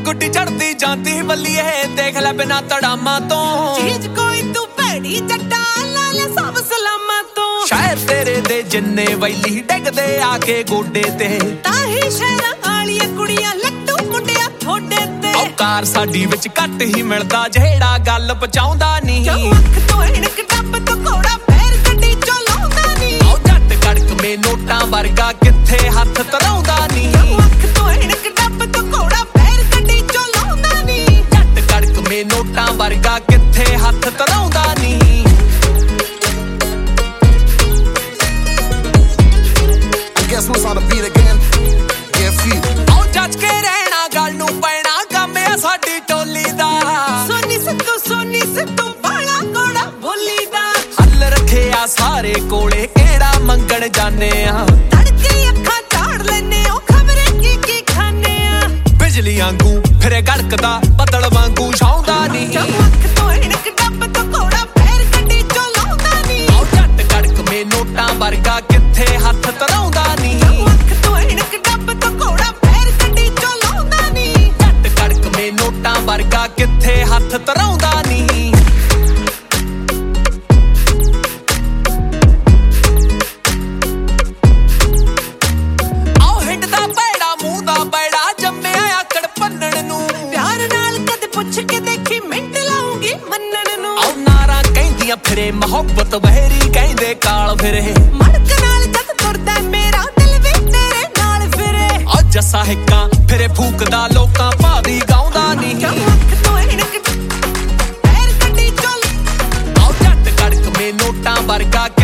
ਗੁੱਡੀ ਚੜਦੀ ਜਾਂਦੀ ਬੱਲੀਏ ਦੇਖ ਲੈ ਬਿਨਾ ਤੜਾਮਾ ਤੋਂ ਚੀਜ਼ ਕੋਈ ਤੂੰ ਭੈੜੀ ਜੱਟਾ ਲਾ ਲੈ ਸਭ ਸਲਾਮਾਂ ਤੋਂ ਸ਼ਾਇਰ ਤੇਰੇ ਦੇ ਜਿੰਨੇ ਵੈਲੀ ਡਿੱਗਦੇ ਆ ਕੇ ਗੋਡੇ ਤੇ ਤਾਂ ਹੀ ਸ਼ਹਿਰਾਂ ਵਾਲੀਆਂ ਕੁੜੀਆਂ ਲੱਟੂ ਮੁੰਡਿਆਂ ਥੋੜੇ ਤੇ ਔਕਾਰ ਸਾਡੀ ਵਿੱਚ ਘੱਟ ਹੀ ਮਿਲਦਾ ਜਿਹੜਾ ਗੱਲ ਪਹੁੰਚਾਉਂਦਾ ਨਹੀਂ ਅੱਖ ਤੋਂ ਇਣਕ ਡੱਬ ਤੋਂ ਘੋੜਾ ਪੈਰ ਗੱਡੀ ਚੋਂ ਲਾਉਂਦਾ ਨਹੀਂ ਉਹ ਜੱਟ ਕੜਕ ਮੇ ਨੋਟਾਂ ਵਰਗਾ ਕਿੱਥੇ ਹੱਥ ਤਰਾਉਂਦਾ ਨਹੀਂ ਅੱਖ ਤੋਂ ਇਣਕ ਡੱਬ ਤੋਂ ਘੋੜਾ ਪੈਰ ਗੱਡੀ ਚੋਂ ਲਾਉਂਦਾ ਨਹੀਂ ਜੱਟ ਕੜਕ ਮੇ ਨੋਟਾਂ ਵਰਗਾ ਕਿੱਥੇ ਹੱਥ ਤਰਾਉਂਦਾ ਨਹੀਂ Guess who's on the beat again? Yeah, feet. ਆਓ ਜੱਜ ਕੇ ਰਹਿਣਾ ਗੱਲ ਨੂੰ ਪੈਣਾ ਕੰਮ ਆ ਸਾਡੀ ਟੋਲੀ ਦਾ ਸੋਨੀ ਸਿੱਧੂ ਬਾਲਾ ਕੋੜਾ ਬੋਲੀ ਦਾ ਹੱਲ ਰੱਖਿਆ ਸਾਰੇ ਕੋਲੇ ਕਿਹੜਾ ਮੰਗਣ ਜਾਣੇ ਆ ਤੜਕੇ ਅੱਖਾਂ ਝਾੜ ਲੈਨੇ ਉਹ ਖਬਰੇ ਕੀ ਖਾਣੇ ਆ ਬਿਜਲੀ ਵਾਂਗੂ ਫਿਰੇ ਗੜਕਦਾ ਬੱਦਲ ਵਾਂਗੂ ਛਾਉਂਦਾ ਨਹੀਂ ਅੱਖ ਤੋਂ ਇਣਕ ਡੱਬ ਤੋਂ ਘੋੜਾ ਪੈਰ ਗੱਡੀ ਚੋਂ ਲਾਉਂਦਾ ਨਹੀਂ ਆਓ ਜੱਟ ਕੜਕ ਮੇ ਨੋਟਾਂ ਵਰਗਾ ਕਿੱਥੇ ਹੱਥ ਤਰਾਉਂਦਾ ਨਹੀਂ ਅੱਖ ਤੋਂ ਇਣਕ ਡੱਬ ਤੋਂ ਘੋੜਾ ਪੈਰ ਗੱਡੀ ਚੋਂ ਲਾਉਂਦਾ ਨਹੀਂ ਜੱਟ ਕੜਕ ਮੇ ਨੋਟਾਂ ਵਰਗਾ ਕਿੱਥੇ ਹੱਥ ਤਰਾਉਂਦਾ ਨਹੀਂ ਆਓ ਹਿੱਟ ਦਾ ਬੈੜਾ ਮੂੰਹ ਦਾ ਬੈੜਾ ਜੰਮਿਆ ਆਕੜ ਭੰਨਣ ਨੂੰ ਪਿਆਰ ਨਾਲ ਕਦੇ ਪੁੱਛ ਕੇ ਦੇਖੀ ਮਿੰਟ ਲਾਉਂਗੀ ਮੰਨਣ ਨੂੰ ਆਓ ਨਾਰਾਂ ਕਹਿੰਦੀਆਂ ਫਿਰੇ ਮੁਹੱਬਤ ਬਹਿਰੀ ਕਹਿੰਦੇ ਕਾਲ ਫਿਰੇ ਮੜਕ ਨਾਲ ਜਦ ਤੁਰਦਾ ਮੇਰਾ ਦਿਲ ਵੀ ਤੇਰੇ ਨਾਲ ਫਿਰੇ ਆ ਜੱਸਾ ਹਿੱਕਾਂ ਫਿਰੇ ਫੂਕਦਾ ਲੋਕਾਂ ਭਾਵੀ ਗਾਉਂਦਾ ਨਹੀਂ ਅੱਖ ਤੋਂ ਇਣਕ ਪੈਰ ਗੱਡੀ ਚੋਂ ਆਓ ਜੱਟ ਕੜਕ ਮੇ ਨੋਟਾਂ ਵਰਗਾ